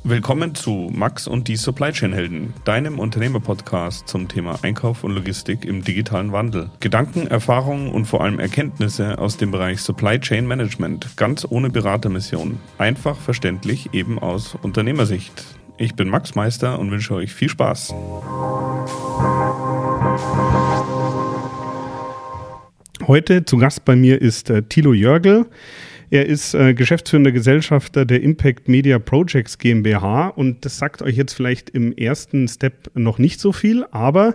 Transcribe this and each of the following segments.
Willkommen zu Max und die Supply Chain Helden, deinem Unternehmer-Podcast zum Thema Einkauf und Logistik im digitalen Wandel. Gedanken, Erfahrungen und vor allem Erkenntnisse aus dem Bereich Supply Chain Management, ganz ohne Beratermission. Einfach verständlich, eben aus Unternehmersicht. Ich bin Max Meister und wünsche euch viel Spaß. Heute zu Gast bei mir ist Thilo Jörgel. Er ist geschäftsführender Gesellschafter der Impact Media Projects GmbH und das sagt euch jetzt vielleicht im ersten Step noch nicht so viel, aber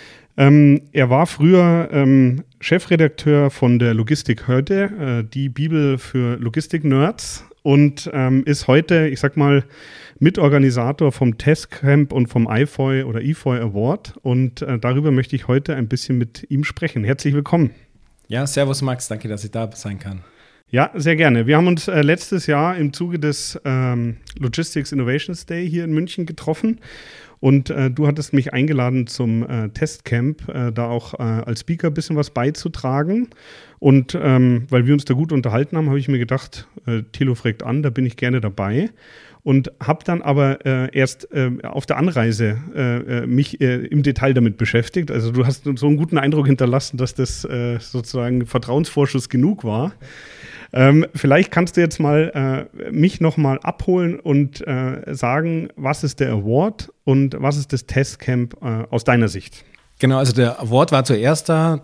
er war früher Chefredakteur von der Logistik heute, die Bibel für Logistik-Nerds und ist heute, ich sag mal, Mitorganisator vom Testcamp und vom IFOY oder IFOY Award und darüber möchte ich heute ein bisschen mit ihm sprechen. Herzlich willkommen. Ja, servus Max, danke, dass ich da sein kann. Ja, sehr gerne. Wir haben uns letztes Jahr im Zuge des Logistics Innovations Day hier in München getroffen und du hattest mich eingeladen zum Testcamp, da auch als Speaker ein bisschen was beizutragen. Und weil wir uns da gut unterhalten haben, habe ich mir gedacht, Thilo fragt an, da bin ich gerne dabei. Und habe dann aber erst auf der Anreise mich im Detail damit beschäftigt. Also du hast so einen guten Eindruck hinterlassen, dass das sozusagen Vertrauensvorschuss genug war. Vielleicht kannst du jetzt mal mich nochmal abholen und sagen, was ist der Award und was ist das Testcamp aus deiner Sicht? Genau, also der Award war zuerst da,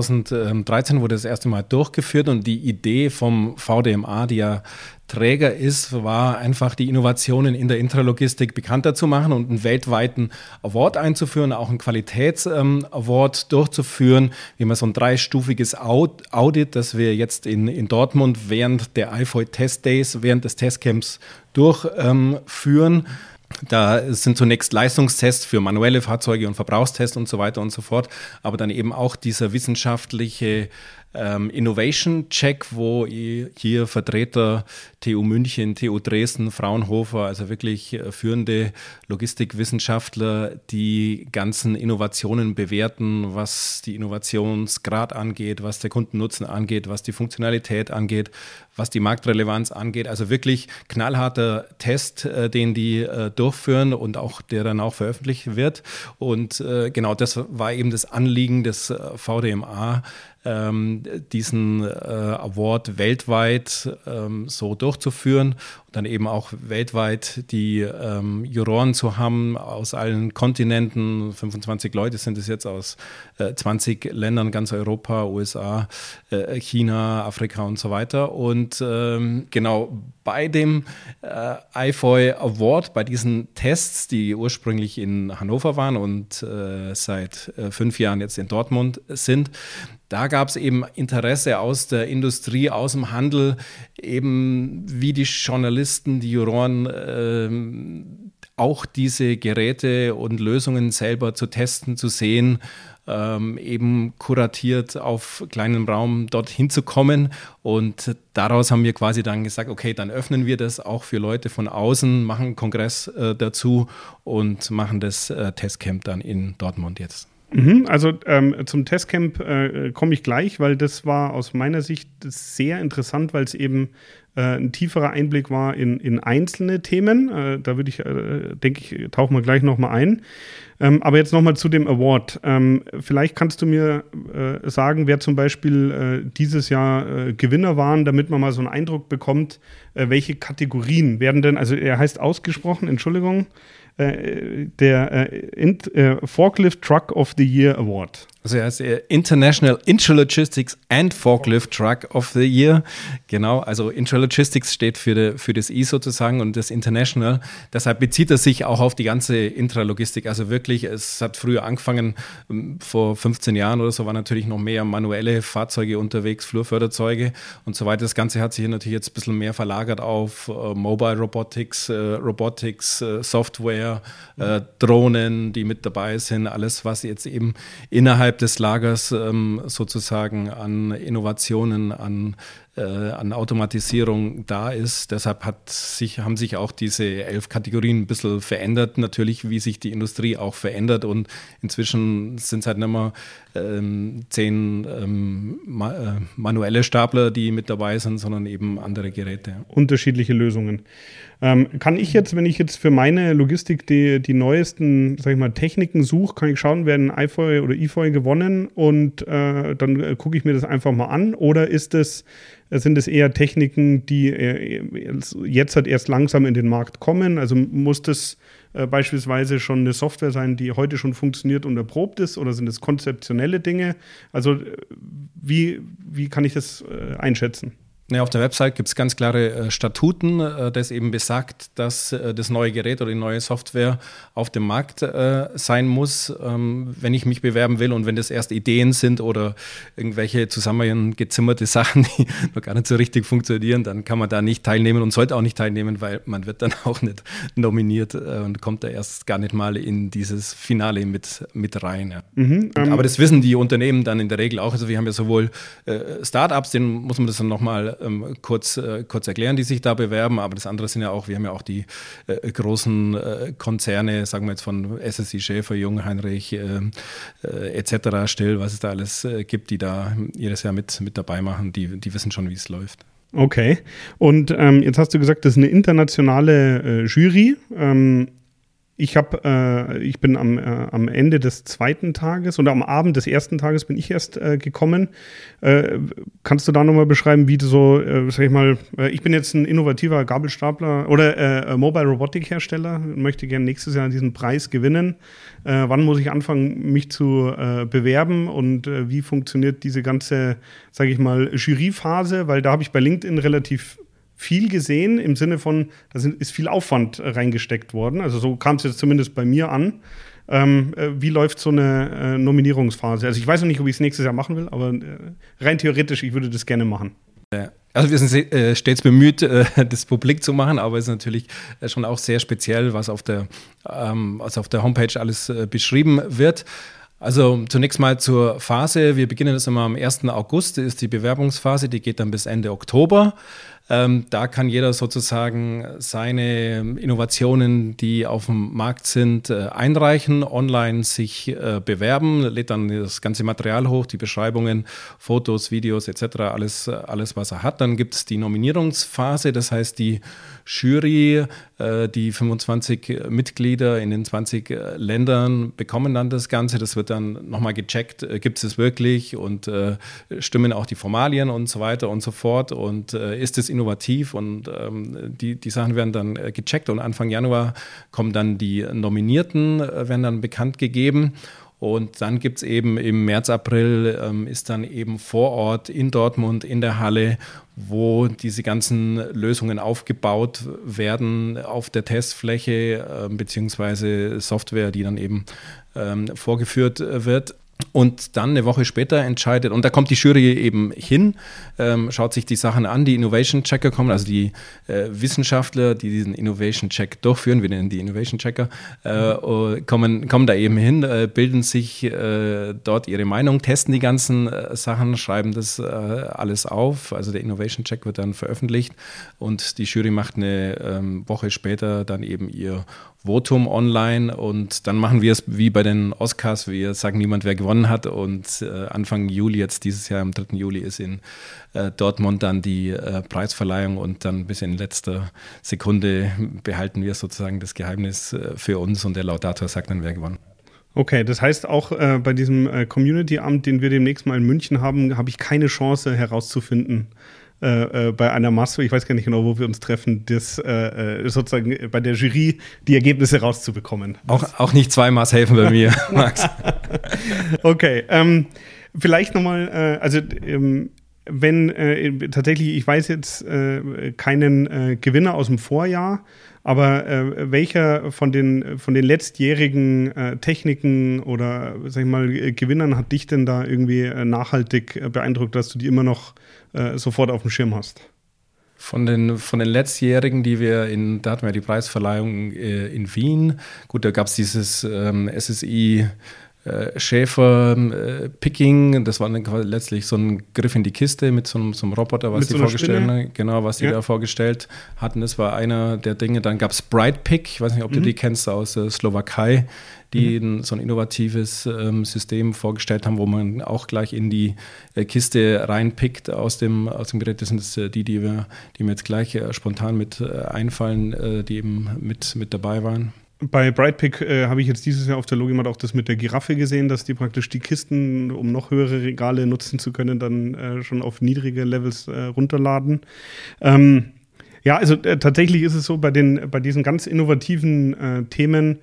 2013 wurde das erste Mal durchgeführt und die Idee vom VDMA, die ja Träger ist, war einfach die Innovationen in der Intralogistik bekannter zu machen und einen weltweiten Award einzuführen, auch einen Qualitäts-Award durchzuführen, wie man so ein dreistufiges Audit, das wir jetzt in Dortmund während der IFOY Test Days, während des Testcamps durchführen. Da sind zunächst Leistungstests für manuelle Fahrzeuge und Verbrauchstests und so weiter und so fort, aber dann eben auch dieser wissenschaftliche Innovation Check, wo hier Vertreter TU München, TU Dresden, Fraunhofer, also wirklich führende Logistikwissenschaftler, die ganzen Innovationen bewerten, was die Innovationsgrad angeht, was der Kundennutzen angeht, was die Funktionalität angeht, was die Marktrelevanz angeht. Also wirklich knallharter Test, den die durchführen und auch der dann auch veröffentlicht wird. Und genau das war eben das Anliegen des VDMA, diesen Award weltweit so durchzuführen und dann eben auch weltweit die Juroren zu haben aus allen Kontinenten. 25 Leute sind es jetzt aus 20 Ländern, ganz Europa, USA, China, Afrika und so weiter. Und genau bei dem IFOY Award, bei diesen Tests, die ursprünglich in Hannover waren und seit 5 Jahren jetzt in Dortmund sind, da gab es eben Interesse aus der Industrie, aus dem Handel, eben wie die Journalisten, die Juroren, auch diese Geräte und Lösungen selber zu testen, zu sehen, eben kuratiert auf kleinem Raum dorthin zu kommen. Und daraus haben wir quasi dann gesagt, okay, dann öffnen wir das auch für Leute von außen, machen einen Kongress dazu und machen das Testcamp dann in Dortmund jetzt. Also zum Testcamp komme ich gleich, weil das war aus meiner Sicht sehr interessant, weil es eben ein tieferer Einblick war in einzelne Themen. Da würde ich, denke ich, tauchen wir gleich nochmal ein. Aber jetzt nochmal zu dem Award. Vielleicht kannst du mir sagen, wer zum Beispiel dieses Jahr Gewinner waren, damit man mal so einen Eindruck bekommt, welche Kategorien werden denn, also er heißt ausgesprochen, Entschuldigung, der Forklift Truck of the Year Award. Also er heißt International Intralogistics and Forklift Truck of the Year. Genau, also Intralogistics steht für das I sozusagen und das International. Deshalb bezieht er sich auch auf die ganze Intralogistik. Also wirklich, es hat früher angefangen, vor 15 Jahren oder so, waren natürlich noch mehr manuelle Fahrzeuge unterwegs, Flurförderzeuge und so weiter. Das Ganze hat sich natürlich jetzt ein bisschen mehr verlagert auf Mobile Robotics, Software, Drohnen, die mit dabei sind. Alles, was jetzt eben innerhalb innerhalb des Lagers sozusagen an Innovationen, an Automatisierung da ist. Deshalb haben sich auch diese 11 Kategorien ein bisschen verändert, natürlich, wie sich die Industrie auch verändert. Und inzwischen sind es halt nicht mehr 10 manuelle Stapler, die mit dabei sind, sondern eben andere Geräte. Unterschiedliche Lösungen. Kann ich jetzt, wenn ich jetzt für meine Logistik die neuesten, sag ich mal, Techniken suche, kann ich schauen, werden IFOY oder IFOY gewonnen und dann gucke ich mir das einfach mal an? Oder sind es eher Techniken, die jetzt halt erst langsam in den Markt kommen? Also muss das beispielsweise schon eine Software sein, die heute schon funktioniert und erprobt ist? Oder sind es konzeptionelle Dinge? Also wie kann ich das einschätzen? Ja, auf der Website gibt es ganz klare Statuten, das eben besagt, dass das neue Gerät oder die neue Software auf dem Markt sein muss, wenn ich mich bewerben will. Und wenn das erst Ideen sind oder irgendwelche zusammengezimmerte Sachen, die noch gar nicht so richtig funktionieren, dann kann man da nicht teilnehmen und sollte auch nicht teilnehmen, weil man wird dann auch nicht nominiert und kommt da erst gar nicht mal in dieses Finale mit rein. Ja. Aber das wissen die Unternehmen dann in der Regel auch. Also wir haben ja sowohl Startups, denen muss man das dann nochmal kurz erklären, die sich da bewerben, aber das andere sind ja auch, wir haben ja auch die großen Konzerne, sagen wir jetzt von SSI, Schäfer, Jung, Heinrich etc., Still, was es da alles gibt, die da jedes Jahr mit dabei machen, die wissen schon, wie es läuft. Okay, und jetzt hast du gesagt, das ist eine internationale Jury. Ich bin am Ende des zweiten Tages oder am Abend des ersten Tages bin ich erst gekommen. Kannst du da nochmal beschreiben, wie du so, sag ich mal, ich bin jetzt ein innovativer Gabelstapler oder Mobile Robotik Hersteller und möchte gerne nächstes Jahr diesen Preis gewinnen. Wann muss ich anfangen, mich zu bewerben und wie funktioniert diese ganze, sage ich mal, Juryphase? Weil da habe ich bei LinkedIn relativ viel gesehen, im Sinne von, da ist viel Aufwand reingesteckt worden. Also so kam es jetzt zumindest bei mir an. Wie läuft so eine Nominierungsphase? Also ich weiß noch nicht, ob ich es nächstes Jahr machen will, aber rein theoretisch, ich würde das gerne machen. Also wir sind stets bemüht, das publik zu machen, aber es ist natürlich schon auch sehr speziell, was auf der Homepage alles beschrieben wird. Also zunächst mal zur Phase. Wir beginnen das immer am 1. August, das ist die Bewerbungsphase, die geht dann bis Ende Oktober. Da kann jeder sozusagen seine Innovationen, die auf dem Markt sind, einreichen, online sich bewerben, lädt dann das ganze Material hoch, die Beschreibungen, Fotos, Videos etc., alles was er hat. Dann gibt es die Nominierungsphase, das heißt die Jury, die 25 Mitglieder in den 20 Ländern bekommen dann das Ganze. Das wird dann nochmal gecheckt, gibt es wirklich und stimmen auch die Formalien und so weiter und so fort und ist es innovativ und die Sachen werden dann gecheckt und Anfang Januar kommen dann die Nominierten, werden dann bekannt gegeben. Und dann gibt es eben im März, April ist dann eben vor Ort in Dortmund in der Halle, wo diese ganzen Lösungen aufgebaut werden auf der Testfläche beziehungsweise Software, die dann eben vorgeführt wird. Und dann eine Woche später entscheidet, und da kommt die Jury eben hin, schaut sich die Sachen an, die Innovation Checker kommen, also die Wissenschaftler, die diesen Innovation Check durchführen, wir nennen die Innovation Checker, kommen da eben hin, bilden sich dort ihre Meinung, testen die ganzen Sachen, schreiben das alles auf, also der Innovation Check wird dann veröffentlicht und die Jury macht eine Woche später dann eben ihr Votum online und dann machen wir es wie bei den Oscars, wir sagen niemand, wer gewonnen hat und Anfang Juli, jetzt dieses Jahr am 3. Juli ist in Dortmund dann die Preisverleihung und dann bis in letzter Sekunde behalten wir sozusagen das Geheimnis für uns und der Laudator sagt dann, wer gewonnen hat. Okay, das heißt auch bei diesem Community-Amt, den wir demnächst mal in München haben, habe ich keine Chance herauszufinden, bei einer Masse, ich weiß gar nicht genau, wo wir uns treffen, das sozusagen bei der Jury die Ergebnisse rauszubekommen. Auch nicht zweimal helfen bei mir, Max. Okay, vielleicht nochmal, wenn tatsächlich, ich weiß jetzt keinen Gewinner aus dem Vorjahr, aber welcher von den letztjährigen Techniken oder, sag ich mal, Gewinnern hat dich denn da irgendwie nachhaltig beeindruckt, dass du die immer noch sofort auf dem Schirm hast? Von den letztjährigen, da hatten wir die Preisverleihung in Wien. Gut, da gab es dieses SSI Schäfer-Picking, das war dann letztlich so ein Griff in die Kiste mit so einem Roboter, was sie da vorgestellt hatten. Das war einer der Dinge. Dann gab es Brightpick, ich weiß nicht, ob du die kennst, aus der Slowakei, die so ein innovatives System vorgestellt haben, wo man auch gleich in die Kiste reinpickt aus dem Gerät. Das sind die mir jetzt gleich spontan mit einfallen, die eben mit dabei waren. Bei Brightpick habe ich jetzt dieses Jahr auf der Logimat auch das mit der Giraffe gesehen, dass die praktisch die Kisten, um noch höhere Regale nutzen zu können, dann schon auf niedrige Levels runterladen. Ja, also tatsächlich ist es so, bei diesen ganz innovativen Themen,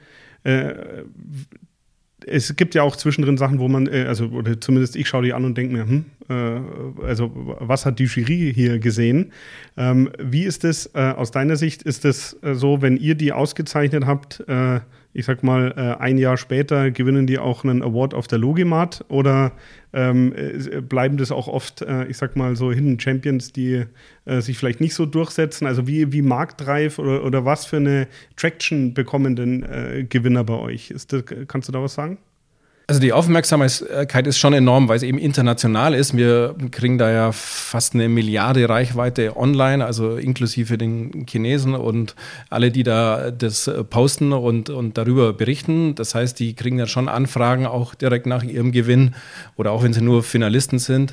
es gibt ja auch zwischendrin Sachen, wo man, oder zumindest ich schaue die an und denke mir, also was hat die Jury hier gesehen? Wie ist es aus deiner Sicht? Ist es so, wenn ihr die ausgezeichnet habt, ich sag mal, ein Jahr später gewinnen die auch einen Award auf der Logimat? Oder bleiben das auch oft, ich sag mal, so Hidden Champions, die sich vielleicht nicht so durchsetzen? Also wie marktreif oder was für eine Traction bekommen denn Gewinner bei euch? Kannst du da was sagen? Also die Aufmerksamkeit ist schon enorm, weil es eben international ist. Wir kriegen da ja fast 1 Milliarde Reichweite online, also inklusive den Chinesen und alle, die da das posten und darüber berichten. Das heißt, die kriegen ja schon Anfragen auch direkt nach ihrem Gewinn oder auch wenn sie nur Finalisten sind.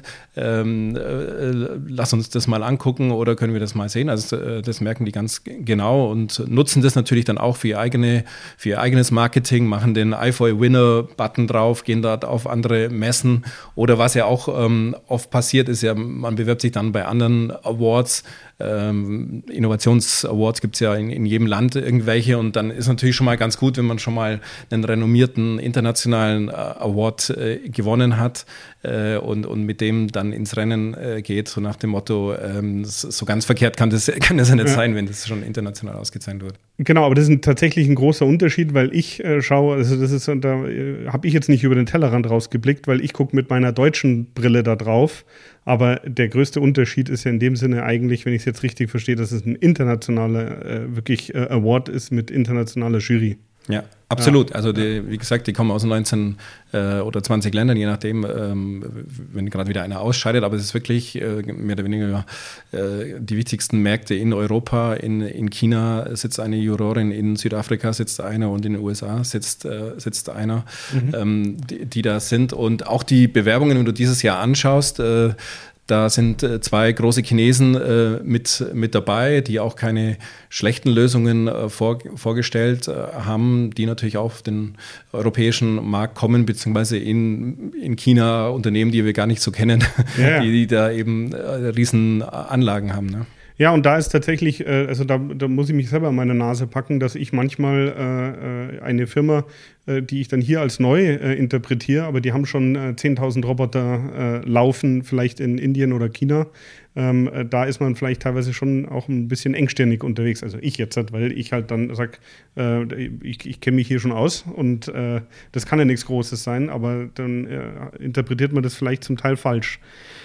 Lass uns das mal angucken oder können wir das mal sehen. Also das merken die ganz genau und nutzen das natürlich dann auch für ihr eigenes Marketing, machen den iFor-a-Winner-Button drauf, gehen dort auf andere Messen oder was ja auch oft passiert ist, ja, man bewirbt sich dann bei anderen Awards, Innovations-Awards gibt es ja in jedem Land irgendwelche und dann ist natürlich schon mal ganz gut, wenn man schon mal einen renommierten internationalen Award gewonnen hat und mit dem dann ins Rennen geht, so nach dem Motto, so ganz verkehrt kann das ja nicht sein, wenn das schon international ausgezeichnet wird. Genau, aber das ist tatsächlich ein großer Unterschied, weil ich schaue, also da habe ich jetzt nicht über den Tellerrand rausgeblickt, weil ich gucke mit meiner deutschen Brille da drauf. Aber der größte Unterschied ist ja in dem Sinne eigentlich, wenn ich es jetzt richtig verstehe, dass es ein internationaler, wirklich Award ist mit internationaler Jury. Ja, absolut. Ja. Also wie gesagt, die kommen aus 19 oder 20 Ländern, je nachdem, wenn gerade wieder einer ausscheidet. Aber es ist wirklich mehr oder weniger die wichtigsten Märkte in Europa. In China sitzt eine Jurorin, in Südafrika sitzt einer und in den USA sitzt einer, die da sind. Und auch die Bewerbungen, wenn du dieses Jahr anschaust, da sind 2 große Chinesen mit dabei, die auch keine schlechten Lösungen vorgestellt haben, die natürlich auch auf den europäischen Markt kommen, beziehungsweise in China Unternehmen, die wir gar nicht so kennen, die da eben riesen Anlagen haben. Ne? Ja, und da ist tatsächlich, also da muss ich mich selber an meine Nase packen, dass ich manchmal eine Firma, die ich dann hier als neu interpretiere, aber die haben schon 10.000 Roboter laufen, vielleicht in Indien oder China. Da ist man vielleicht teilweise schon auch ein bisschen engstirnig unterwegs. Also ich jetzt, weil ich halt dann sage, ich kenne mich hier schon aus und das kann ja nichts Großes sein, aber dann interpretiert man das vielleicht zum Teil falsch.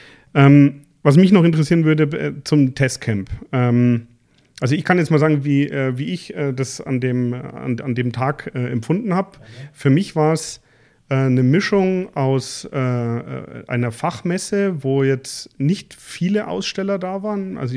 Was mich noch interessieren würde zum Testcamp. Also ich kann jetzt mal sagen, wie ich das an dem Tag empfunden habe. Für mich war es eine Mischung aus einer Fachmesse, wo jetzt nicht viele Aussteller da waren. Also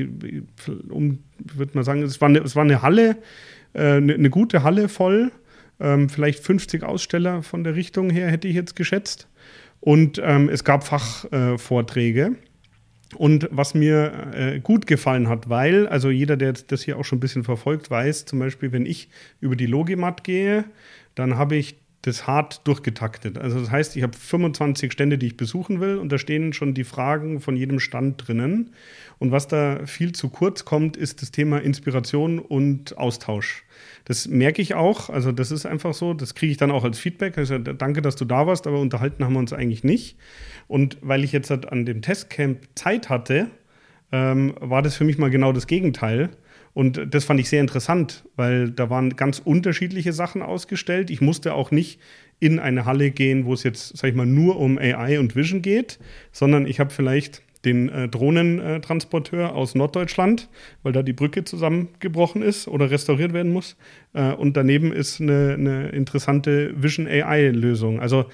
würde man sagen, es war eine Halle, eine gute Halle voll. Vielleicht 50 Aussteller von der Richtung her, hätte ich jetzt geschätzt. Und es gab Fachvorträge. Und was mir gut gefallen hat, weil, also jeder, der das hier auch schon ein bisschen verfolgt, weiß, zum Beispiel, wenn ich über die Logimat gehe, dann habe ich das hart durchgetaktet. Also das heißt, ich habe 25 Stände, die ich besuchen will und da stehen schon die Fragen von jedem Stand drinnen. Und was da viel zu kurz kommt, ist das Thema Inspiration und Austausch. Das merke ich auch, also das ist einfach so, das kriege ich dann auch als Feedback. Also danke, dass du da warst, aber unterhalten haben wir uns eigentlich nicht. Und weil ich jetzt an dem Testcamp Zeit hatte, war das für mich mal genau das Gegenteil. Und das fand ich sehr interessant, weil da waren ganz unterschiedliche Sachen ausgestellt. Ich musste auch nicht in eine Halle gehen, wo es jetzt, sag ich mal, nur um AI und Vision geht, sondern ich habe vielleicht den Drohnentransporteur aus Norddeutschland, weil da die Brücke zusammengebrochen ist oder restauriert werden muss. Und daneben ist eine interessante Vision AI-Lösung. Also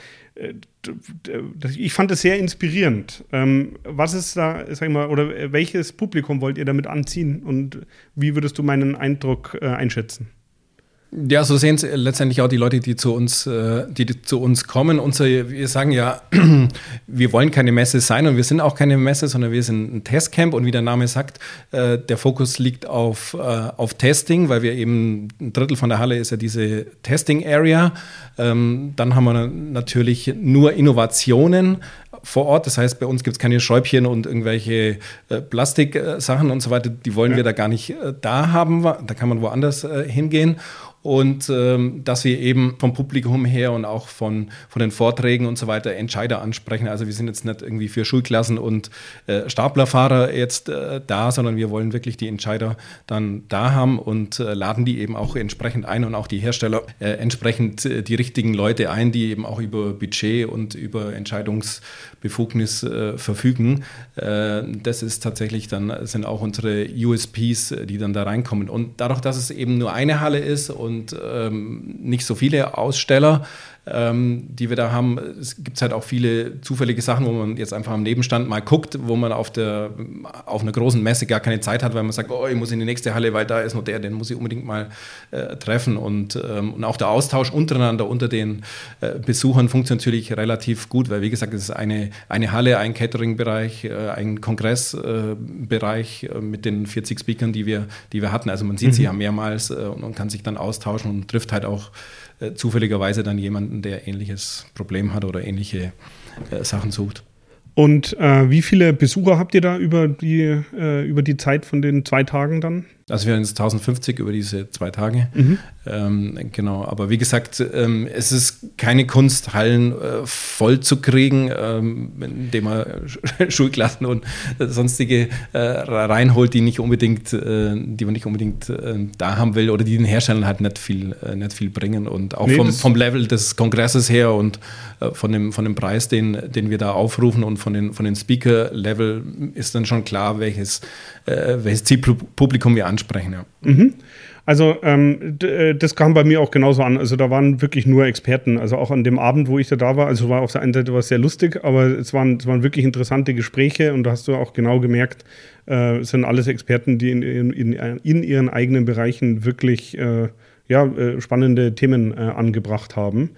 ich fand es sehr inspirierend. Was ist da, sag ich mal, oder welches Publikum wollt ihr damit anziehen und wie würdest du meinen Eindruck einschätzen? Ja, so sehen es letztendlich auch die Leute, die zu uns kommen. Wir sagen ja, wir wollen keine Messe sein und wir sind auch keine Messe, sondern wir sind ein Testcamp und wie der Name sagt, der Fokus liegt auf Testing, weil wir eben ein Drittel von der Halle ist ja diese Testing Area. Dann haben wir natürlich nur Innovationen vor Ort. Das heißt, bei uns gibt es keine Schräubchen und irgendwelche Plastiksachen und so weiter. Die wollen wir da gar nicht da haben. Da kann man woanders hingehen. Und dass wir eben vom Publikum her und auch von den Vorträgen und so weiter Entscheider ansprechen. Also wir sind jetzt nicht irgendwie für Schulklassen und Staplerfahrer jetzt da, sondern wir wollen wirklich die Entscheider dann da haben und laden die eben auch entsprechend ein und auch die Hersteller entsprechend die richtigen Leute ein, die eben auch über Budget und über Entscheidungsbefugnis verfügen. Das ist tatsächlich dann, sind auch unsere USPs, die dann da reinkommen. Und dadurch, dass es eben nur eine Halle ist und nicht so viele Aussteller, die wir da haben. Es gibt halt auch viele zufällige Sachen, wo man jetzt einfach am Nebenstand mal guckt, wo man auf einer großen Messe gar keine Zeit hat, weil man sagt, oh, ich muss in die nächste Halle, weil da ist noch den muss ich unbedingt mal treffen. Und auch der Austausch untereinander, unter den Besuchern funktioniert natürlich relativ gut, weil wie gesagt, es ist eine Halle, ein Catering-Bereich, ein Kongressbereich mit den 40 Speakern, die wir hatten. Also man sieht sie ja mehrmals und kann sich dann austauschen und trifft halt auch zufälligerweise dann jemanden, der ähnliches Problem hat oder ähnliche Sachen sucht. Und wie viele Besucher habt ihr da über die Zeit von den 2 Tagen dann? Also wir haben jetzt 1050 über diese 2 Tage. Genau, aber wie gesagt, es ist keine Kunst, Hallen voll zu kriegen, indem man Schulklassen und sonstige reinholt, die man nicht unbedingt da haben will oder die den Herstellern halt nicht viel bringen. Und auch vom Level des Kongresses her und von dem Preis, den wir da aufrufen und von den Speaker-Level ist dann schon klar, welches Zielpublikum wir ansprechen. Ja. Also das kam bei mir auch genauso an. Also da waren wirklich nur Experten. Also auch an dem Abend, wo ich da war, also war auf der einen Seite was sehr lustig, aber es waren wirklich interessante Gespräche und da hast du auch genau gemerkt, es sind alles Experten, die in ihren eigenen Bereichen wirklich spannende Themen angebracht haben.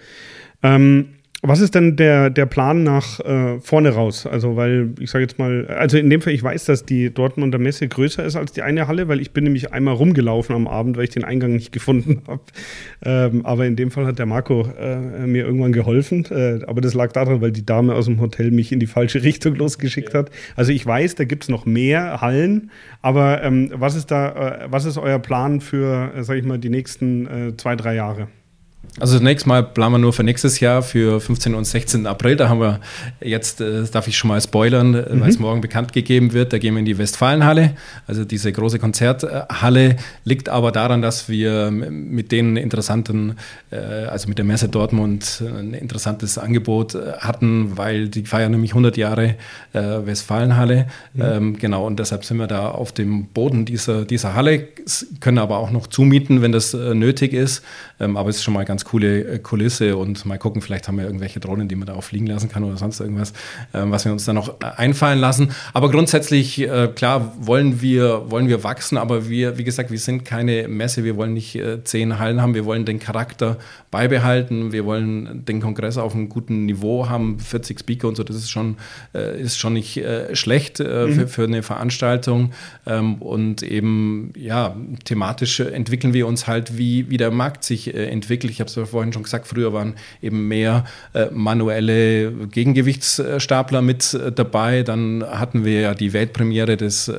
Was ist denn der Plan nach vorne raus? Also, weil ich sage jetzt mal, also in dem Fall, ich weiß, dass die Dortmunder Messe größer ist als die eine Halle, weil ich bin nämlich einmal rumgelaufen am Abend, weil ich den Eingang nicht gefunden habe. Aber in dem Fall hat der Marco mir irgendwann geholfen. Aber das lag daran, weil die Dame aus dem Hotel mich in die falsche Richtung losgeschickt hat. Also ich weiß, da gibt es noch mehr Hallen. Aber was ist euer Plan für, sage ich mal, die nächsten 2-3 Jahre? Also zunächst mal planen wir nur für nächstes Jahr, für 15. und 16. April. Da haben wir jetzt, darf ich schon mal spoilern, weil es morgen bekannt gegeben wird, da gehen wir in die Westfalenhalle. Also diese große Konzerthalle liegt aber daran, dass wir mit den interessanten, also mit der Messe Dortmund ein interessantes Angebot hatten, weil die feiern nämlich 100 Jahre Westfalenhalle. Genau, und deshalb sind wir da auf dem Boden dieser Halle, können aber auch noch zumieten, wenn das nötig ist. Aber es ist schon mal ganz coole Kulisse und mal gucken, vielleicht haben wir irgendwelche Drohnen, die man da auch fliegen lassen kann oder sonst irgendwas, was wir uns dann noch einfallen lassen. Aber grundsätzlich, klar, wollen wir wachsen, aber wie gesagt, wir sind keine Messe, wir wollen nicht 10 Hallen haben, wir wollen den Charakter beibehalten, wir wollen den Kongress auf einem guten Niveau haben, 40 Speaker und so, das ist schon nicht schlecht für eine Veranstaltung und eben, ja, thematisch entwickeln wir uns halt, wie der Markt sich entwickelt. Ich habe es ja vorhin schon gesagt, früher waren eben mehr manuelle Gegengewichtsstapler mit dabei. Dann hatten wir ja die Weltpremiere des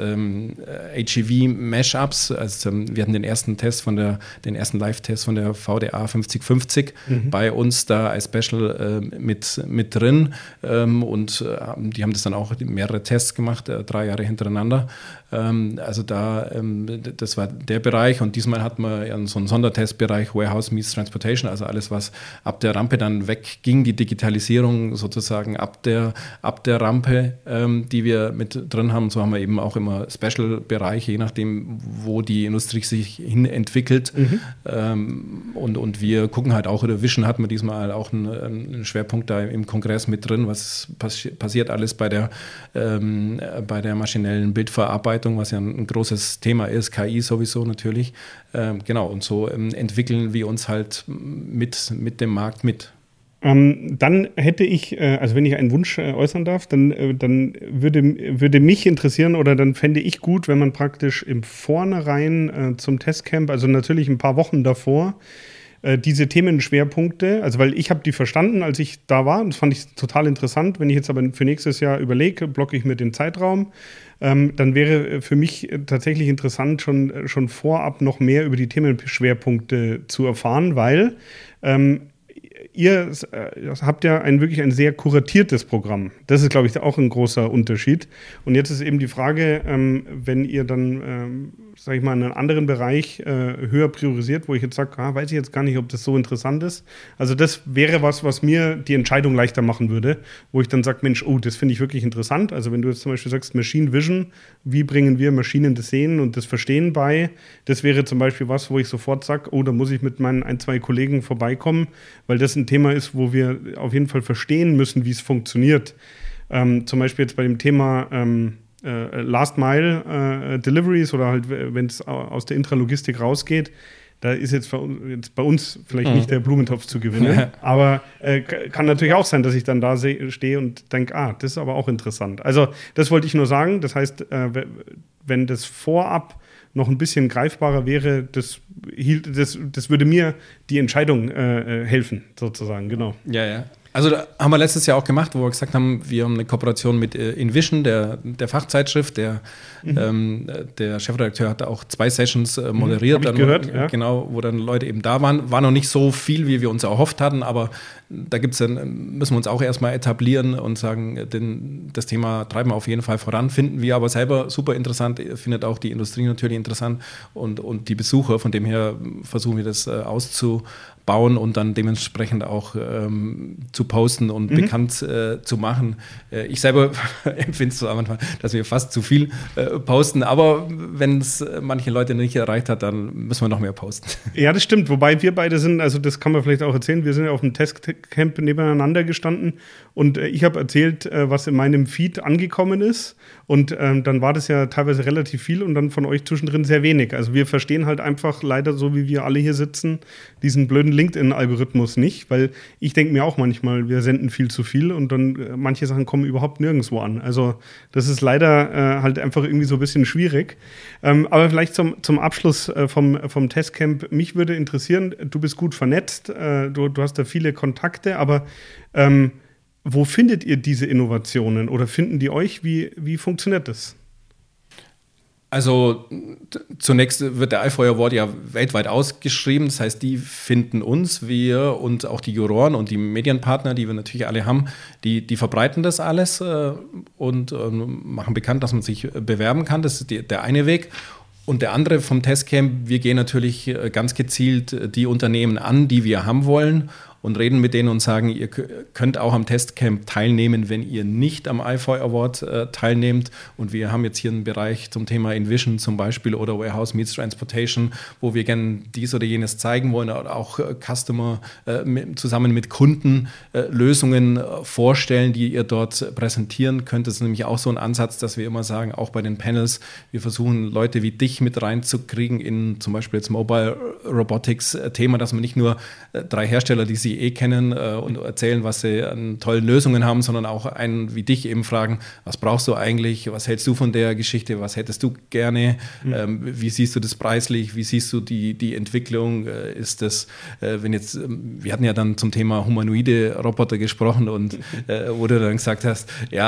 HEV-Mashups. Also wir hatten den ersten Live-Test von der VDA 5050 bei uns da als Special mit drin. Und die haben das dann auch mehrere Tests gemacht, 3 Jahre hintereinander. Also das war der Bereich. Und diesmal hatten wir ja so einen Sondertestbereich Warehouse meets Transportation. Transportation, also alles, was ab der Rampe dann wegging, die Digitalisierung sozusagen ab der Rampe, die wir mit drin haben. So haben wir eben auch immer Special-Bereiche, je nachdem, wo die Industrie sich hin entwickelt. Und wir gucken halt auch, oder Vision hatten wir diesmal auch einen Schwerpunkt da im Kongress mit drin, was passiert alles bei der maschinellen Bildverarbeitung, was ja ein großes Thema ist, KI sowieso natürlich. Genau, und so entwickeln wir uns halt mit dem Markt mit. Dann hätte ich, also wenn ich einen Wunsch äußern darf, dann würde mich interessieren oder dann fände ich gut, wenn man praktisch im Vornherein zum Testcamp, also natürlich ein paar Wochen davor, diese Themenschwerpunkte, also weil ich habe die verstanden, als ich da war, das fand ich total interessant. Wenn ich jetzt aber für nächstes Jahr überlege, blocke ich mir den Zeitraum, dann wäre für mich tatsächlich interessant, schon vorab noch mehr über die Themenschwerpunkte zu erfahren, weil ihr habt ja wirklich ein sehr kuratiertes Programm. Das ist, glaube ich, auch ein großer Unterschied. Und jetzt ist eben die Frage, wenn ihr dann, sage ich mal, einen anderen Bereich höher priorisiert, wo ich jetzt sage, weiß ich jetzt gar nicht, ob das so interessant ist. Also das wäre was mir die Entscheidung leichter machen würde, wo ich dann sage, Mensch, das finde ich wirklich interessant. Also wenn du jetzt zum Beispiel sagst, Machine Vision, wie bringen wir Maschinen das Sehen und das Verstehen bei? Das wäre zum Beispiel was, wo ich sofort sage, da muss ich mit meinen 1, 2 Kollegen vorbeikommen, weil das ein Thema ist, wo wir auf jeden Fall verstehen müssen, wie es funktioniert. Zum Beispiel jetzt bei dem Thema Last Mile Deliveries oder halt, wenn es aus der Intralogistik rausgeht, da ist jetzt bei uns vielleicht nicht der Blumentopf zu gewinnen, aber kann natürlich auch sein, dass ich dann da stehe und denke, das ist aber auch interessant. Also das wollte ich nur sagen. Das heißt, wenn das vorab noch ein bisschen greifbarer wäre, das würde mir die Entscheidung helfen, sozusagen, genau. Ja. Also da haben wir letztes Jahr auch gemacht, wo wir gesagt haben, wir haben eine Kooperation mit InVision, der Fachzeitschrift. Der Chefredakteur hat auch 2 Sessions moderiert. Hab ich gehört, ja. Genau, wo dann Leute eben da waren. War noch nicht so viel, wie wir uns erhofft hatten, aber da müssen wir uns auch erstmal etablieren und sagen, das Thema treiben wir auf jeden Fall voran. Finden wir aber selber super interessant, findet auch die Industrie natürlich interessant und die Besucher. Von dem her versuchen wir das auszubauen und dann dementsprechend auch zu posten und bekannt zu machen. Ich selber empfinde es so am Anfang, dass wir fast zu viel posten, aber wenn es manche Leute nicht erreicht hat, dann müssen wir noch mehr posten. Ja, das stimmt, wobei wir beide sind, also das kann man vielleicht auch erzählen, wir sind ja auf dem Testcamp nebeneinander gestanden und ich habe erzählt, was in meinem Feed angekommen ist und dann war das ja teilweise relativ viel und dann von euch zwischendrin sehr wenig. Also wir verstehen halt einfach leider, so wie wir alle hier sitzen, diesen blöden LinkedIn-Algorithmus nicht, weil ich denke mir auch manchmal, wir senden viel zu viel und dann manche Sachen kommen überhaupt nirgendwo an. Also das ist leider halt einfach irgendwie so ein bisschen schwierig. Aber vielleicht zum Abschluss vom Testcamp, mich würde interessieren, du bist gut vernetzt, du hast da viele Kontakte, aber wo findet ihr diese Innovationen oder finden die euch? Wie funktioniert das? Also zunächst wird der iFoy Award ja weltweit ausgeschrieben. Das heißt, die finden uns, wir und auch die Juroren und die Medienpartner, die wir natürlich alle haben, die verbreiten das alles und machen bekannt, dass man sich bewerben kann. Das ist der eine Weg. Und der andere vom Testcamp, wir gehen natürlich ganz gezielt die Unternehmen an, die wir haben wollen und reden mit denen und sagen, ihr könnt auch am Testcamp teilnehmen, wenn ihr nicht am iFoy Award teilnehmt. Und wir haben jetzt hier einen Bereich zum Thema InVision zum Beispiel oder Warehouse Meets Transportation, wo wir gerne dies oder jenes zeigen wollen, oder auch Customer zusammen mit Kunden Lösungen vorstellen, die ihr dort präsentieren könnt. Das ist nämlich auch so ein Ansatz, dass wir immer sagen, auch bei den Panels, wir versuchen Leute wie dich mit reinzukriegen in zum Beispiel jetzt Mobile Robotics Thema, dass man nicht nur 3 Hersteller, die sie kennen und erzählen, was sie an tollen Lösungen haben, sondern auch einen wie dich eben fragen, was brauchst du eigentlich, was hältst du von der Geschichte, was hättest du gerne, wie siehst du das preislich, wie siehst du die Entwicklung, ist das, wenn jetzt, wir hatten ja dann zum Thema humanoide Roboter gesprochen und wo du dann gesagt hast,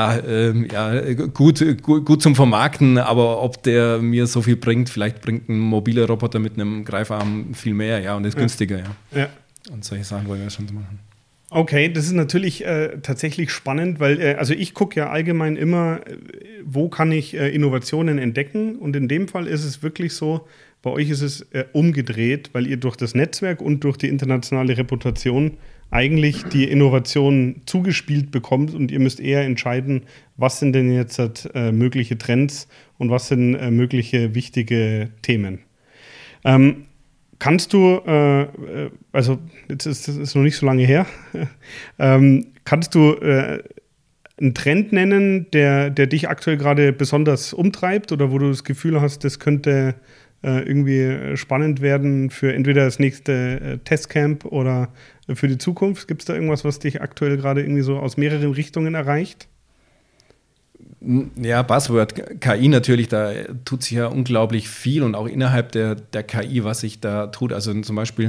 gut zum Vermarkten, aber ob der mir so viel bringt, vielleicht bringt ein mobiler Roboter mit einem Greifarm viel mehr, und ist günstiger, Ja. Und solche Sachen wollen wir schon machen. Okay, das ist natürlich tatsächlich spannend, weil also ich gucke ja allgemein immer, wo kann ich Innovationen entdecken, und in dem Fall ist es wirklich so, bei euch ist es umgedreht, weil ihr durch das Netzwerk und durch die internationale Reputation eigentlich die Innovation zugespielt bekommt, und ihr müsst eher entscheiden, was sind denn jetzt mögliche Trends und was sind mögliche wichtige Themen. Kannst du, also jetzt ist es noch nicht so lange her, kannst du einen Trend nennen, der dich aktuell gerade besonders umtreibt oder wo du das Gefühl hast, das könnte irgendwie spannend werden für entweder das nächste Testcamp oder für die Zukunft? Gibt es da irgendwas, was dich aktuell gerade irgendwie so aus mehreren Richtungen erreicht? Ja, Buzzword, KI natürlich, da tut sich ja unglaublich viel, und auch innerhalb der KI, was sich da tut. Also zum Beispiel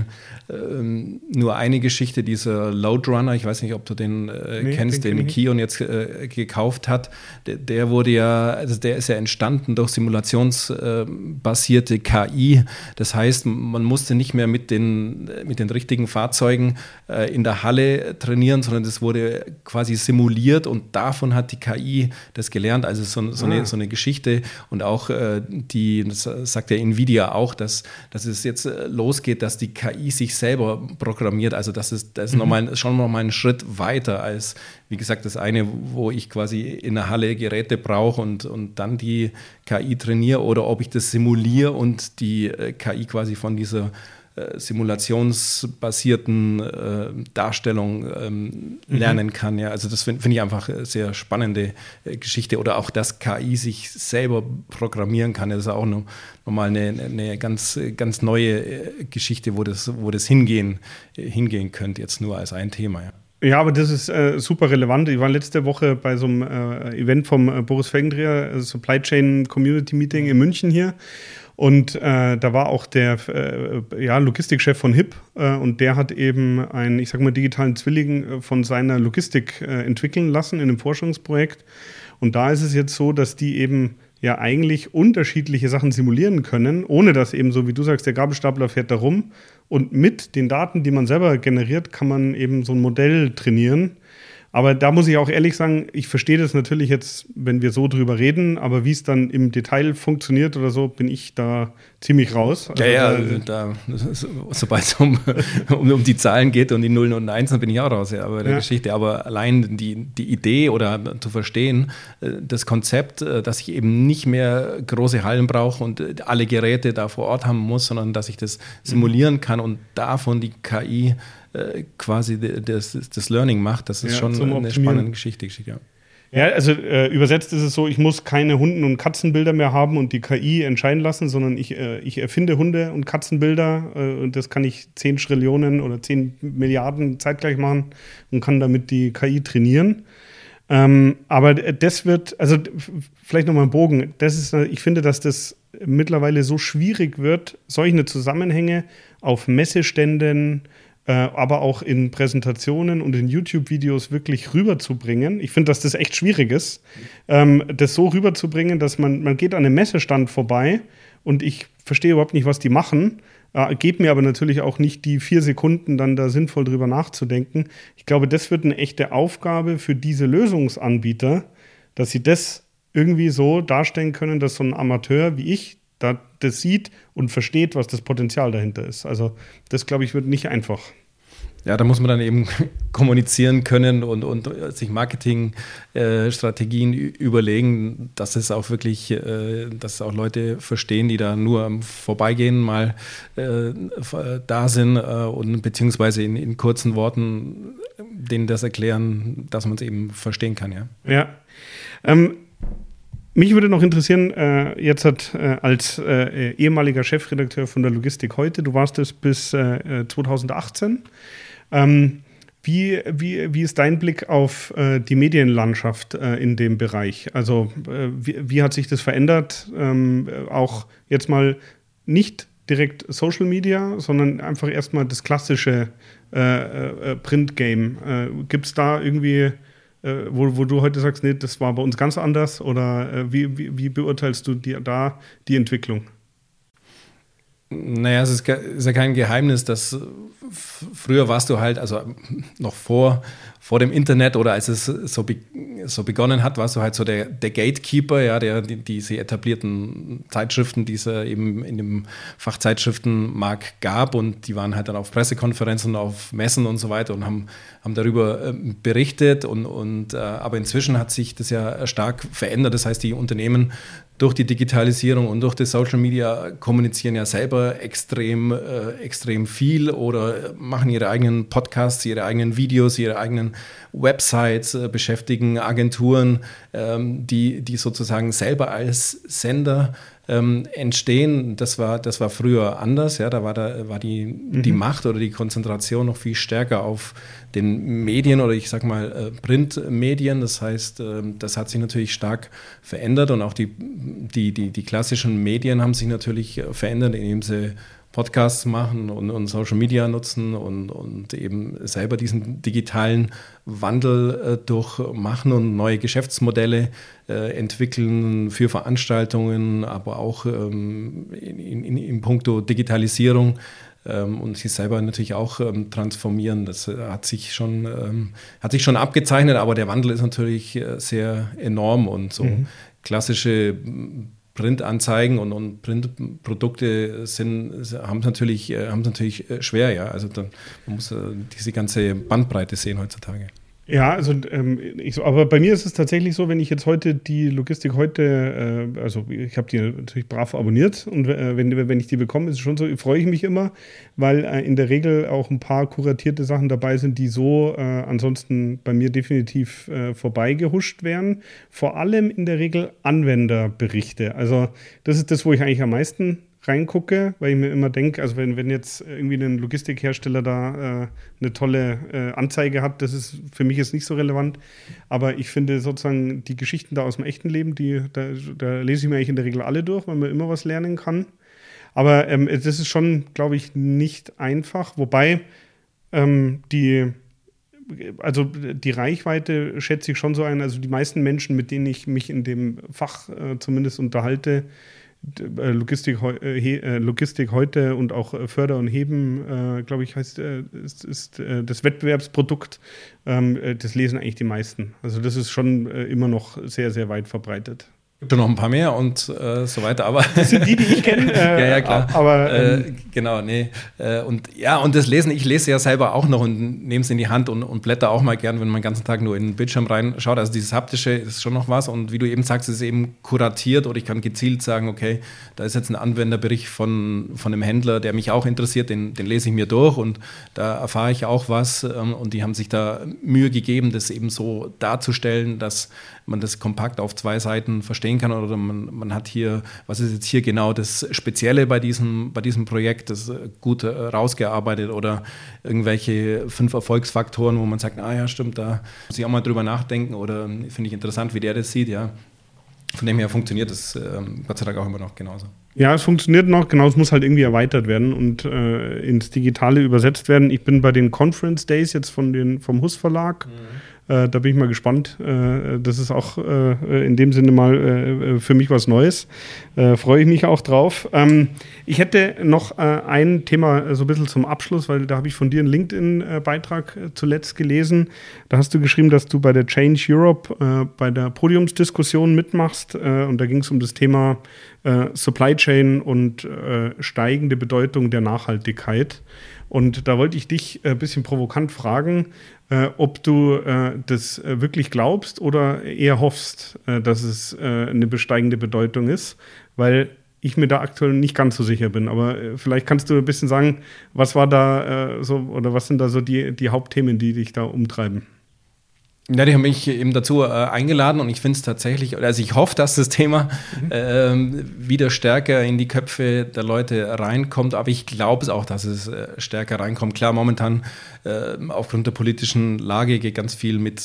nur eine Geschichte, dieser Loadrunner, ich weiß nicht, ob du den kennst, den Kion jetzt gekauft hat. Der wurde ja, also der ist ja entstanden durch simulationsbasierte KI. Das heißt, man musste nicht mehr mit den richtigen Fahrzeugen in der Halle trainieren, sondern das wurde quasi simuliert, und davon hat die KI das gelernt. Also so eine Geschichte, und auch das sagt ja Nvidia auch, dass es jetzt losgeht, dass die KI sich selber programmiert. Also das ist schon noch mal einen Schritt weiter als, wie gesagt, das eine, wo ich quasi in der Halle Geräte brauche und dann die KI trainiere, oder ob ich das simuliere und die KI quasi von dieser simulationsbasierten Darstellung lernen kann. Ja. Also das finde ich einfach eine sehr spannende Geschichte. Oder auch, dass KI sich selber programmieren kann. Das ist auch nochmal eine ganz, ganz neue Geschichte, wo das hingehen könnte, jetzt nur als ein Thema. Ja. Ja, aber das ist super relevant. Ich war letzte Woche bei so einem Event vom Boris Felgendreher, Supply Chain Community Meeting in München hier. Und da war auch der Logistikchef von HIP, und der hat eben einen, ich sag mal, digitalen Zwilling von seiner Logistik entwickeln lassen in einem Forschungsprojekt. Und da ist es jetzt so, dass die eben ja eigentlich unterschiedliche Sachen simulieren können, ohne dass eben, so wie du sagst, der Gabelstapler fährt da rum, und mit den Daten, die man selber generiert, kann man eben so ein Modell trainieren. Aber da muss ich auch ehrlich sagen, ich verstehe das natürlich jetzt, wenn wir so drüber reden, aber wie es dann im Detail funktioniert oder so, bin ich da ziemlich raus. Sobald es um die Zahlen geht und die Nullen und Eins, dann bin ich auch raus bei der Geschichte. Aber allein die Idee oder zu verstehen, das Konzept, dass ich eben nicht mehr große Hallen brauche und alle Geräte da vor Ort haben muss, sondern dass ich das simulieren kann und davon die KI quasi das Learning macht, das ist schon eine spannende Geschichte. Ja. Ja, also übersetzt ist es so, ich muss keine Hunden- und Katzenbilder mehr haben und die KI entscheiden lassen, sondern ich erfinde Hunde- und Katzenbilder, und das kann ich 10 Trillionen oder 10 Milliarden zeitgleich machen und kann damit die KI trainieren. Aber das wird, also vielleicht nochmal ein Bogen, ich finde, dass das mittlerweile so schwierig wird, solche Zusammenhänge auf Messeständen, aber auch in Präsentationen und in YouTube-Videos wirklich rüberzubringen. Ich finde, dass das echt schwierig ist, das so rüberzubringen, dass man geht an einem Messestand vorbei und ich verstehe überhaupt nicht, was die machen, gebe mir aber natürlich auch nicht die 4 Sekunden, dann da sinnvoll drüber nachzudenken. Ich glaube, das wird eine echte Aufgabe für diese Lösungsanbieter, dass sie das irgendwie so darstellen können, dass so ein Amateur wie ich das sieht und versteht, was das Potenzial dahinter ist. Also das, glaube ich, wird nicht einfach. Ja, da muss man dann eben kommunizieren können und sich Marketingstrategien überlegen, dass es auch wirklich, dass auch Leute verstehen, die da nur am Vorbeigehen mal da sind und beziehungsweise in kurzen Worten denen das erklären, dass man es eben verstehen kann. Ja. Mich würde noch interessieren, jetzt als ehemaliger Chefredakteur von der Logistik heute, du warst es bis 2018. Wie ist dein Blick auf die Medienlandschaft in dem Bereich? Also wie hat sich das verändert? Auch jetzt mal nicht direkt Social Media, sondern einfach erstmal das klassische Print-Game. Gibt es da irgendwie wo du heute sagst, nee, das war bei uns ganz anders? Oder wie beurteilst du die Entwicklung? Naja, ist ja kein Geheimnis, dass früher warst du halt, also noch vor dem Internet oder als es so begonnen hat, warst du halt so der Gatekeeper, ja, diese etablierten Zeitschriften, die es eben in dem Fachzeitschriftenmarkt gab, und die waren halt dann auf Pressekonferenzen, auf Messen und so weiter und haben darüber berichtet aber inzwischen hat sich das ja stark verändert. Das heißt, die Unternehmen durch die Digitalisierung und durch das Social Media kommunizieren ja selber extrem viel oder machen ihre eigenen Podcasts, ihre eigenen Videos, ihre eigenen Websites, beschäftigen Agenturen, die sozusagen selber als Sender entstehen. Das war früher anders. Ja, da war die Macht oder die Konzentration noch viel stärker auf den Medien oder ich sag mal Printmedien. Das heißt, das hat sich natürlich stark verändert und auch die klassischen Medien haben sich natürlich verändert, indem sie Podcasts machen und Social Media nutzen und eben selber diesen digitalen Wandel durchmachen und neue Geschäftsmodelle entwickeln für Veranstaltungen, aber auch in puncto Digitalisierung und sich selber natürlich auch transformieren. Das hat sich schon abgezeichnet, aber der Wandel ist natürlich sehr enorm und so klassische Printanzeigen und Printprodukte haben es natürlich schwer, ja. Also man muss diese ganze Bandbreite sehen heutzutage. Ja, also aber bei mir ist es tatsächlich so, wenn ich jetzt heute die Logistik also ich habe die natürlich brav abonniert und wenn ich die bekomme, ist es schon so, freue ich mich immer, weil in der Regel auch ein paar kuratierte Sachen dabei sind, die so ansonsten bei mir definitiv vorbeigehuscht wären. Vor allem in der Regel Anwenderberichte. Also das ist das, wo ich eigentlich am meisten reingucke, weil ich mir immer denke, also wenn jetzt irgendwie ein Logistikhersteller da eine tolle Anzeige hat, das ist für mich jetzt nicht so relevant, aber ich finde sozusagen die Geschichten da aus dem echten Leben, da lese ich mir eigentlich in der Regel alle durch, weil man immer was lernen kann. Aber das ist schon, glaube ich, nicht einfach, wobei die Reichweite schätze ich schon so ein, also die meisten Menschen, mit denen ich mich in dem Fach zumindest unterhalte, Logistik heute und auch Förder und Heben, glaube ich, ist das Wettbewerbsprodukt. Das lesen eigentlich die meisten. Also das ist schon immer noch sehr, sehr weit verbreitet. Gibt noch ein paar mehr und so weiter, aber das sind die ich kenne. Ja, klar. Aber genau, nee. Und das Lesen, ich lese ja selber auch noch und nehme es in die Hand und blätter auch mal gern, wenn man den ganzen Tag nur in den Bildschirm reinschaut. Also dieses Haptische ist schon noch was und wie du eben sagst, ist es eben kuratiert oder ich kann gezielt sagen, okay, da ist jetzt ein Anwenderbericht von einem Händler, der mich auch interessiert, den lese ich mir durch und da erfahre ich auch was und die haben sich da Mühe gegeben, das eben so darzustellen, dass man das kompakt auf 2 Seiten verstehen kann oder man hat hier, was ist jetzt hier genau das Spezielle bei diesem Projekt, das gut rausgearbeitet oder irgendwelche 5 Erfolgsfaktoren, wo man sagt, ja stimmt, da muss ich auch mal drüber nachdenken oder finde ich interessant, wie der das sieht, ja. Von dem her funktioniert das Gott sei Dank auch immer noch genauso. Ja, es funktioniert noch, genau, es muss halt irgendwie erweitert werden und ins Digitale übersetzt werden. Ich bin bei den Conference Days jetzt vom Huss Verlag. Da bin ich mal gespannt. Das ist auch in dem Sinne mal für mich was Neues. Freue ich mich auch drauf. Ich hätte noch ein Thema so ein bisschen zum Abschluss, weil da habe ich von dir einen LinkedIn-Beitrag zuletzt gelesen. Da hast du geschrieben, dass du bei der Change Europe bei der Podiumsdiskussion mitmachst. Und da ging es um das Thema Supply Chain und steigende Bedeutung der Nachhaltigkeit. Und da wollte ich dich ein bisschen provokant fragen, ob du das wirklich glaubst oder eher hoffst, dass es eine besteigende Bedeutung ist, weil ich mir da aktuell nicht ganz so sicher bin. Aber vielleicht kannst du ein bisschen sagen, was war da so oder was sind da so die Hauptthemen, die dich da umtreiben? Ja, die haben mich eben dazu eingeladen und ich finde es tatsächlich, also ich hoffe, dass das Thema wieder stärker in die Köpfe der Leute reinkommt, aber ich glaube es auch, dass es stärker reinkommt. Klar, momentan aufgrund der politischen Lage geht ganz viel mit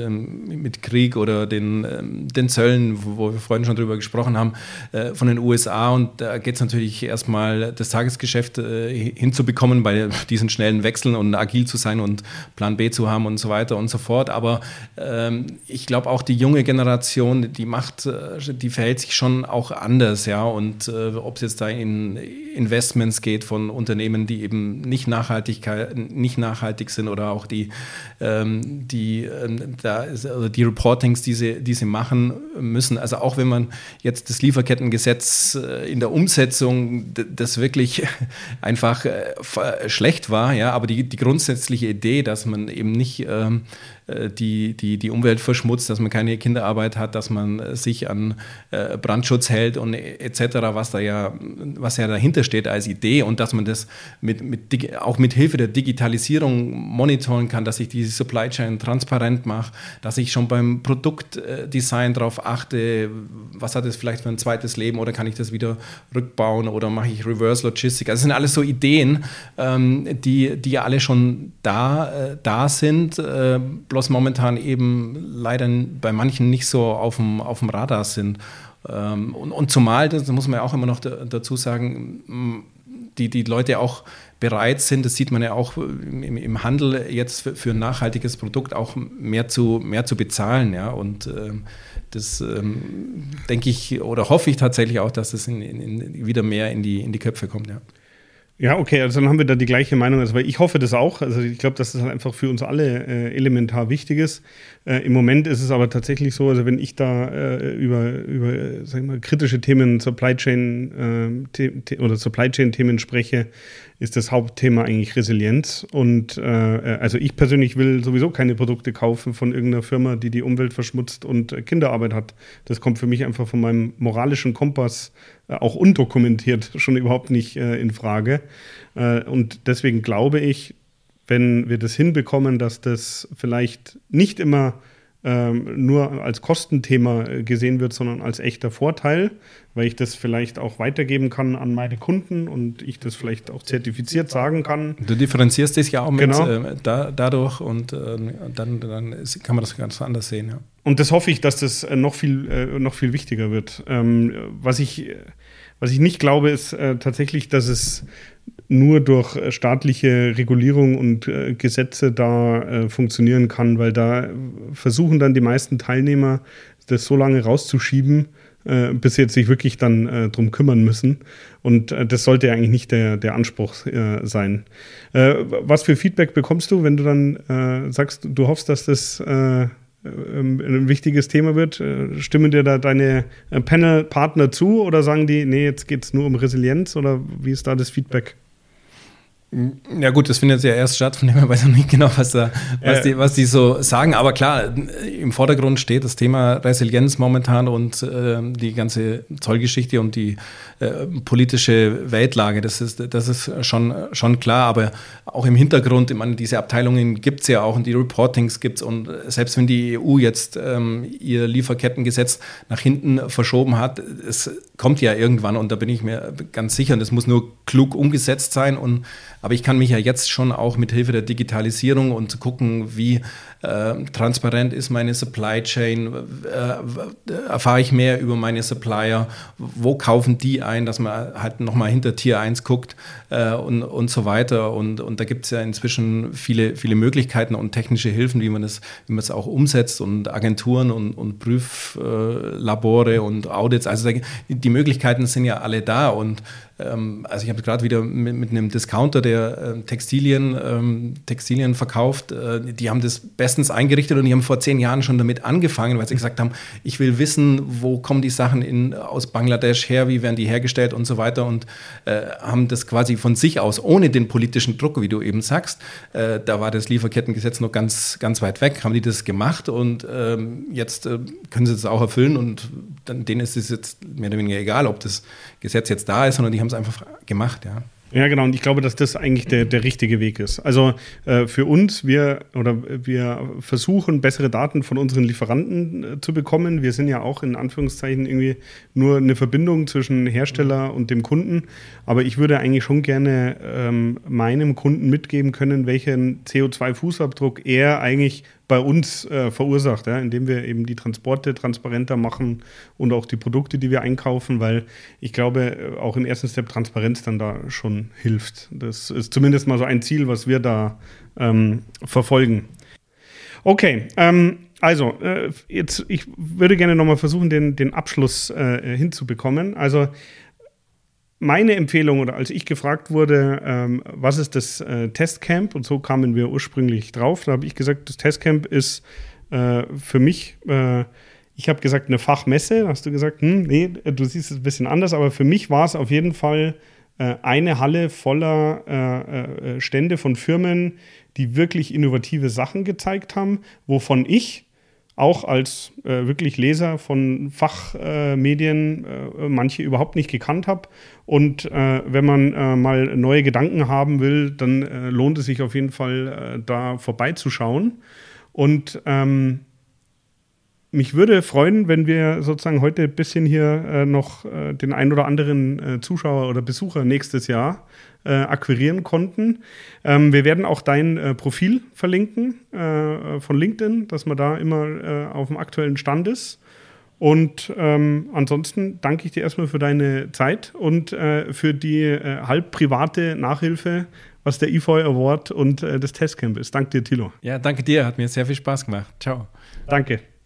Krieg oder den Zöllen, wo wir vorhin schon drüber gesprochen haben, von den USA und da geht es natürlich erstmal das Tagesgeschäft hinzubekommen bei diesen schnellen Wechseln und agil zu sein und Plan B zu haben und so weiter und so fort, aber ich glaube auch die junge Generation, die verhält sich schon auch anders, ja. Und ob es jetzt da in Investments geht von Unternehmen, die eben nicht nachhaltig sind oder auch die Reportings, die sie machen müssen. Also auch wenn man jetzt das Lieferkettengesetz in der Umsetzung, das wirklich einfach schlecht war, ja, aber die grundsätzliche Idee, dass man eben nicht die Umwelt verschmutzt, dass man keine Kinderarbeit hat, dass man sich an Brandschutz hält und etc., was ja dahinter steht als Idee und dass man das auch mit Hilfe der Digitalisierung monitoren kann, dass ich die Supply Chain transparent mache, dass ich schon beim Produktdesign darauf achte, was hat es vielleicht für ein zweites Leben oder kann ich das wieder rückbauen oder mache ich Reverse Logistik. Also das sind alles so Ideen, die ja alle schon da sind, bloß momentan eben leider bei manchen nicht so auf dem Radar sind. Und zumal, das muss man ja auch immer noch dazu sagen, die Leute auch bereit sind, das sieht man ja auch im Handel jetzt für ein nachhaltiges Produkt auch mehr zu bezahlen. Ja? Und das denke ich oder hoffe ich tatsächlich auch, dass es wieder mehr in die Köpfe kommt. Ja. Ja, okay, also dann haben wir da die gleiche Meinung. Also, weil ich hoffe das auch. Also ich glaube, dass das halt einfach für uns alle elementar wichtig ist. Im Moment ist es aber tatsächlich so, also wenn ich da über sag ich mal, kritische Themen, Supply Chain Themen spreche, ist das Hauptthema eigentlich Resilienz. Und also ich persönlich will sowieso keine Produkte kaufen von irgendeiner Firma, die Umwelt verschmutzt und Kinderarbeit hat. Das kommt für mich einfach von meinem moralischen Kompass auch undokumentiert schon überhaupt nicht in Frage. Und deswegen glaube ich, wenn wir das hinbekommen, dass das vielleicht nicht immer nur als Kostenthema gesehen wird, sondern als echter Vorteil, weil ich das vielleicht auch weitergeben kann an meine Kunden und ich das vielleicht auch zertifiziert sagen kann. Du differenzierst es ja auch mit Genau. dadurch und dann kann man das ganz anders sehen. Ja. Und das hoffe ich, dass das noch viel wichtiger wird. Was ich nicht glaube, ist tatsächlich, dass es nur durch staatliche Regulierung und Gesetze da funktionieren kann, weil da versuchen dann die meisten Teilnehmer, das so lange rauszuschieben, bis sie jetzt sich wirklich dann drum kümmern müssen. Und das sollte ja eigentlich nicht der Anspruch sein. Was für Feedback bekommst du, wenn du dann sagst, du hoffst, dass das ein wichtiges Thema wird? Stimmen dir da deine Panel-Partner zu oder sagen die, nee, jetzt geht es nur um Resilienz oder wie ist da das Feedback? Ja gut, das findet ja erst statt, von dem her weiß ich nicht genau, was die so sagen. Aber klar, im Vordergrund steht das Thema Resilienz momentan und die ganze Zollgeschichte und die politische Weltlage. Das ist schon klar, aber auch im Hintergrund, ich meine, diese Abteilungen gibt es ja auch und die Reportings gibt es. Und selbst wenn die EU jetzt ihr Lieferkettengesetz nach hinten verschoben hat, es kommt ja irgendwann und da bin ich mir ganz sicher, und das muss nur klug umgesetzt sein. Aber ich kann mich ja jetzt schon auch mit Hilfe der Digitalisierung und zu gucken, wie transparent ist meine Supply Chain, erfahre ich mehr über meine Supplier, wo kaufen die ein, dass man halt nochmal hinter Tier 1 guckt und so weiter. Und da gibt es ja inzwischen viele Möglichkeiten und technische Hilfen, wie man es auch umsetzt und Agenturen und Prüflabore und Audits. Also die Möglichkeiten sind ja alle da und also ich habe gerade wieder mit einem Discounter, der Textilien verkauft, die haben das bestens eingerichtet und die haben vor 10 Jahren schon damit angefangen, weil sie gesagt haben, ich will wissen, wo kommen die Sachen aus Bangladesch her, wie werden die hergestellt und so weiter und haben das quasi von sich aus, ohne den politischen Druck, wie du eben sagst, da war das Lieferkettengesetz noch ganz, ganz weit weg, haben die das gemacht und jetzt können sie das auch erfüllen und denen ist es jetzt mehr oder weniger egal, ob das Gesetz jetzt da ist, sondern die haben es einfach gemacht, ja. Ja, genau. Und ich glaube, dass das eigentlich der richtige Weg ist. Also für uns, wir versuchen, bessere Daten von unseren Lieferanten zu bekommen. Wir sind ja auch in Anführungszeichen irgendwie nur eine Verbindung zwischen Hersteller und dem Kunden. Aber ich würde eigentlich schon gerne meinem Kunden mitgeben können, welchen CO2-Fußabdruck er eigentlich bei uns verursacht, ja, indem wir eben die Transporte transparenter machen und auch die Produkte, die wir einkaufen, weil ich glaube, auch im ersten Step Transparenz dann da schon hilft. Das ist zumindest mal so ein Ziel, was wir da verfolgen. Okay, also jetzt, ich würde gerne nochmal versuchen, den Abschluss hinzubekommen. Also meine Empfehlung, oder als ich gefragt wurde, was ist das Testcamp, und so kamen wir ursprünglich drauf, da habe ich gesagt, das Testcamp ist für mich, ich habe gesagt, eine Fachmesse, da hast du gesagt, nee, du siehst es ein bisschen anders, aber für mich war es auf jeden Fall eine Halle voller Stände von Firmen, die wirklich innovative Sachen gezeigt haben, wovon ich auch als wirklich Leser von Fachmedien manche überhaupt nicht gekannt habe. Und wenn man mal neue Gedanken haben will, dann lohnt es sich auf jeden Fall, da vorbeizuschauen. Und mich würde freuen, wenn wir sozusagen heute ein bisschen hier noch den ein oder anderen Zuschauer oder Besucher nächstes Jahr akquirieren konnten. Wir werden auch dein Profil verlinken von LinkedIn, dass man da immer auf dem aktuellen Stand ist. Und ansonsten danke ich dir erstmal für deine Zeit und für die halb private Nachhilfe, was der EFOI Award und das Testcamp ist. Danke dir, Thilo. Ja, danke dir. Hat mir sehr viel Spaß gemacht. Ciao. Danke.